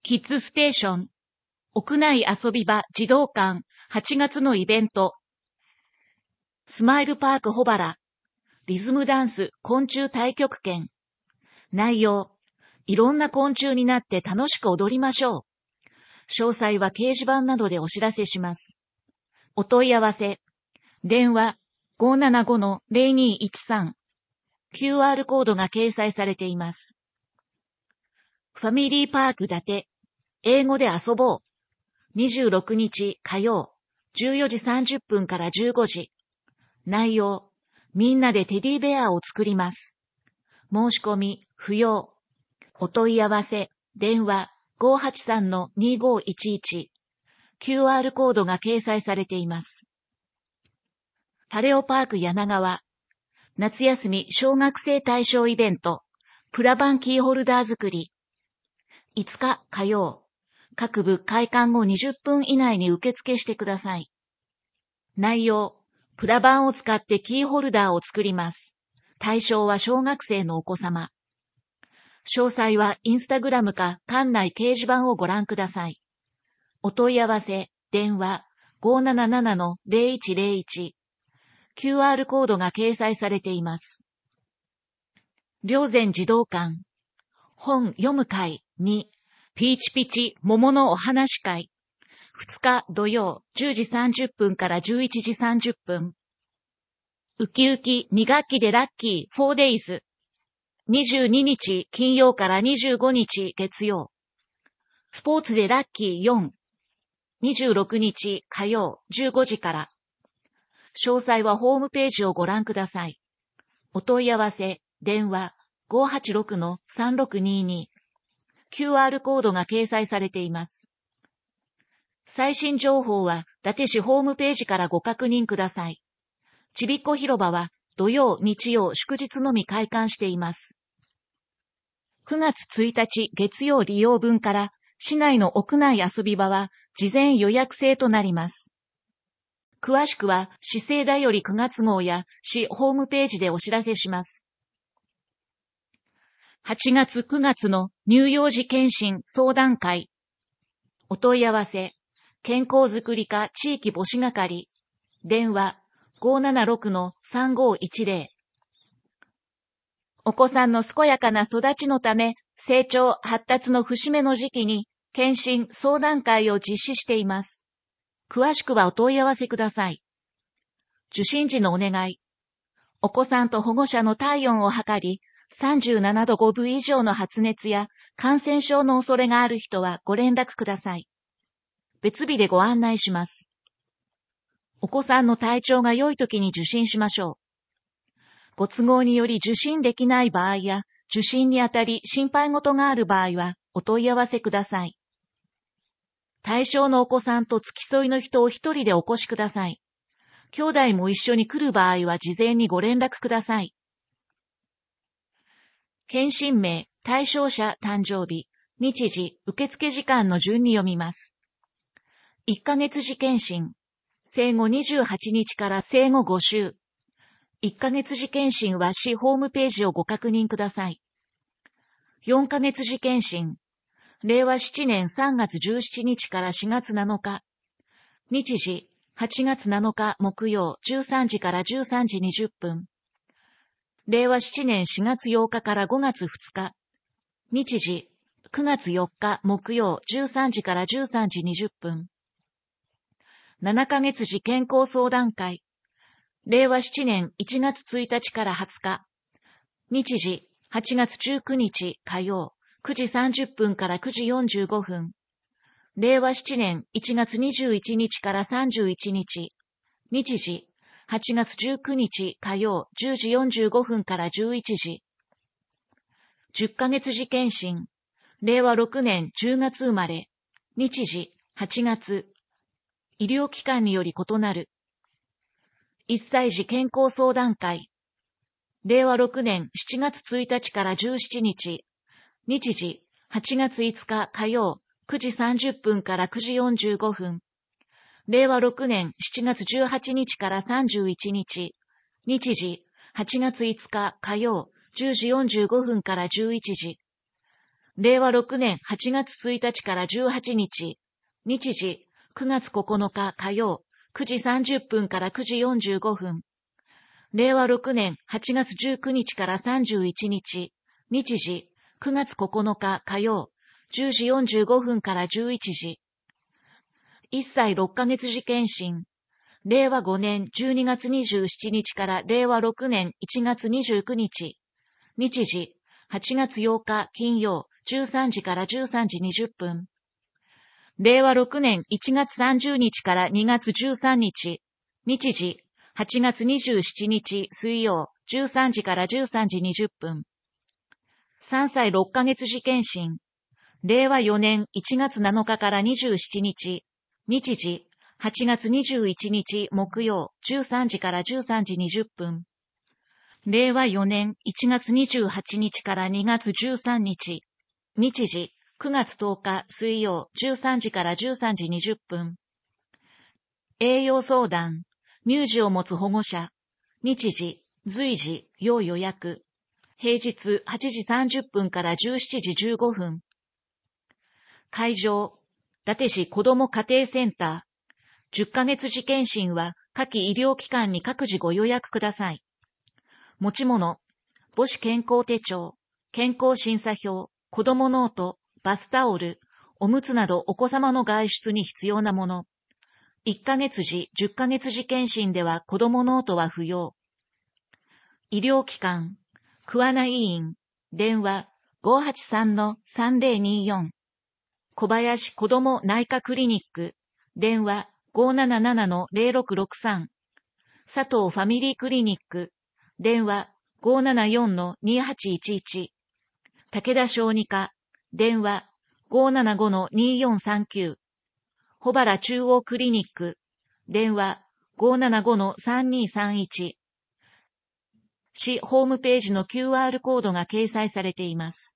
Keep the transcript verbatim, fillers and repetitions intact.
キッズステーション、屋内遊び場児童館はちがつのイベント。スマイルパーク穂原、リズムダンス昆虫太極拳。内容、いろんな昆虫になって楽しく踊りましょう。詳細は掲示板などでお知らせします。お問い合わせ、電話 ごーななごのゼロにいちさん。キューアール コードが掲載されています。ファミリーパーク伊達、英語で遊ぼう。にじゅうろくにち火曜、じゅうよじさんじゅっぷんからじゅうごじ。内容、みんなでテディベアを作ります。申し込み不要。お問い合わせ、電話 ごーはちさんのにごいちいち。キューアール コードが掲載されています。パレオパーク柳川、夏休み小学生対象イベント、プラバンキーホルダー作り。いつか火曜、各部開館後にじゅっぷん以内に受付してください。内容、プラバンを使ってキーホルダーを作ります。対象は小学生のお子様。詳細はインスタグラムか館内掲示板をご覧ください。お問い合わせ、電話 ごーなななのゼロいちゼロいち。キューアール コードが掲載されています。霊山児童館、本読む会に、ピーチピチ桃のお話会。ふつか土曜じゅうじさんじゅっぷんからじゅういちじさんじゅっぷん。ウキウキに学期でラッキー フォーデイズ。にじゅうににち金曜からにじゅうごにち月曜。スポーツでラッキーよん。にじゅうろくにち火曜じゅうごじから。詳細はホームページをご覧ください。お問い合わせ、電話 ごーはちろくのさんろくにに。キューアール コードが掲載されています。最新情報は伊達市ホームページからご確認ください。ちびっこ広場は土曜、日曜、祝日のみ開館しています。くがつついたち月曜利用分から市内の屋内遊び場は事前予約制となります。詳しくは市政だよりくがつ号や市ホームページでお知らせします。はちがつくがつの乳幼児健診相談会。お問い合わせ、健康づくり課地域母子係。電話 ごーななろくのさんごいちぜろ。お子さんの健やかな育ちのため、成長発達の節目の時期に健診相談会を実施しています。詳しくはお問い合わせください。受診時のお願い。お子さんと保護者の体温を測り、さんじゅうななどごぶ以上の発熱や感染症の恐れがある人はご連絡ください。別日でご案内します。お子さんの体調が良い時に受診しましょう。ご都合により受診できない場合や、受診にあたり心配事がある場合はお問い合わせください。対象のお子さんと付き添いの人を一人でお越しください。兄弟も一緒に来る場合は事前にご連絡ください。検診名、対象者誕生日、日時、受付時間の順に読みます。いっかげつ時検診、生後にじゅうはちにちから生後ごしゅう。いっかげつ時検診は市ホームページをご確認ください。よんかげつ時検診、れいわななねんさんがつじゅうしちにちからしがつなのか。日時、はちがつなのか木曜じゅうさんじからじゅうさんじにじゅっぷん。れいわななねんしがつようかからごがつふつか。日時、くがつよっか木曜じゅうさんじからじゅうさんじにじゅっぷん。ななかげつ時健康相談会。れいわななねんいちがつついたちからはつか。日時、はちがつじゅうくにち火曜くじさんじゅっぷんからくじよんじゅうごふん。れいわななねんいちがつにじゅういちにちからさんじゅういちにち。日時、はちがつじゅうくにち火曜じゅうじよんじゅうごふんからじゅういちじ。じゅっかげつ時検診。れいわろくねんじゅうがつ生まれ。日時、はちがつ。医療機関により異なる。いっさい時健康相談会。れいわろくねんしちがつついたちからじゅうしちにち。日時、はちがついつか火曜くじさんじゅっぷんからくじよんじゅうごふん。れいわろくねんしちがつじゅうはちにちからさんじゅういちにち。日時、はちがついつか火曜じゅうじよんじゅうごふんからじゅういちじ。 れいわろくねんはちがつついたちからじゅうはちにち、日時、くがつここのか火曜、くじさんじゅっぷんからくじよんじゅうごふん。れいわろくねんはちがつじゅうくにちからさんじゅういちにち、日時、くがつここのか火曜、じゅうじよんじゅうごふんからじゅういちじ。いっさいろっかげつ時検診。れいわごねんじゅうにがつにじゅうしちにちかられいわろくねんいちがつにじゅうくにち。日時、はちがつようか金曜、じゅうさんじからじゅうさんじにじゅっぷん。れいわろくねんいちがつさんじゅうにちからにがつじゅうさんにち。日時、はちがつにじゅうしちにち水曜、じゅうさんじからじゅうさんじにじゅっぷん。さんさいろっかげつ時検診。れいわよねんいちがつなのかからにじゅうしちにち。日時、はちがつにじゅういちにち木曜、じゅうさんじからじゅうさんじにじゅっぷん。れいわよねんいちがつにじゅうはちにちからにがつじゅうさんにち。日時、くがつとおか水曜、じゅうさんじからじゅうさんじにじゅっぷん。栄養相談、乳児を持つ保護者。日時、随時、要予約。平日はちじさんじゅっぷんからじゅうしちじじゅうごふん。会場、伊達市子ども家庭センター。じゅっかげつ時検診は下記医療機関に各自ご予約ください。持ち物、母子健康手帳、健康審査票、子どもノート、バスタオル、おむつなどお子様の外出に必要なもの。いっかげつじ、じゅっかげつ時検診では子どもノートは不要。医療機関、桑名医院、電話 ごーはちさんのさんぜろによん。小林子ども内科クリニック、電話 ごーななななのぜろろくろくさん。佐藤ファミリークリニック、電話 ごーななよんのにはちいちいち。武田小児科、電話 ごーななごのによんさんきゅう。保原中央クリニック、電話 ごーななごのさんにさんいち。市ホームページの キューアール コードが掲載されています。